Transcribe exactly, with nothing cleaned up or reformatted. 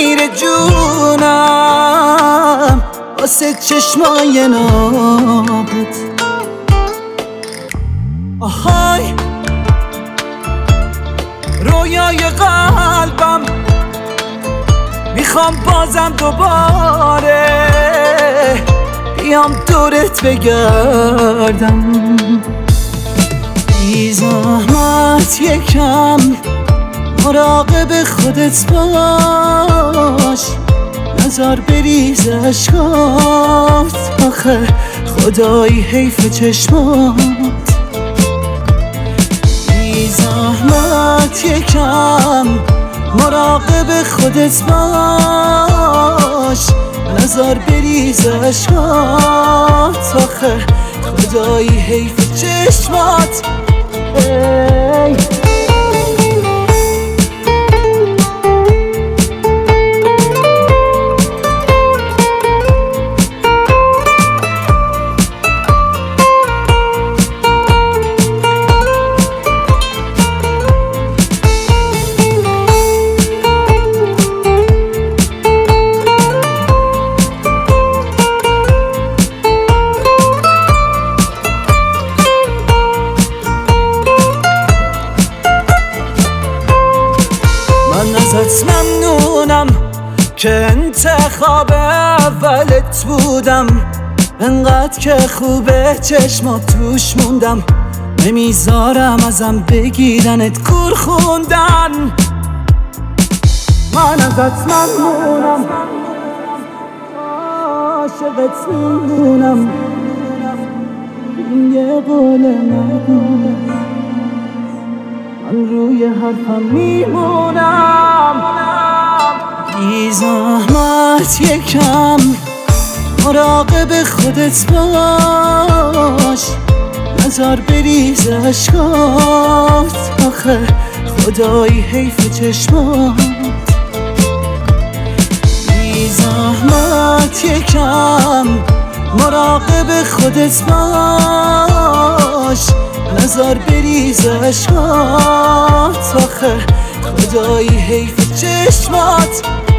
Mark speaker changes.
Speaker 1: میره جونم واسه چشمای نابت. آهای رویای قلبم میخوام بازم دوباره بیام دورت بگردم. بی زحمت یکم مراقب خودت باش، نزار بریز اشکات آخه خدایی حیف چشمات. بی زحمت یکم مراقب خودت باش، نزار بریز اشکات آخه خدایی حیف چشمات. ای ازت ممنونم که انتخاب اولت بودم، انقدر که خوبه چشمات توش موندم، نمیذارم ازم بگیرنت کور خوندن. من ازت ممنونم عاشقت میمونم، این یه قول نگونه من روی حرفم میمونم. بی زحمت یکم مراقب خودت باش، نزار بریز اشکات آخه خدایی حیف چشمات. بی زحمت یکم مراقب خودت باش، نزار بریز اشکات آخه خدایی حیف چشمات.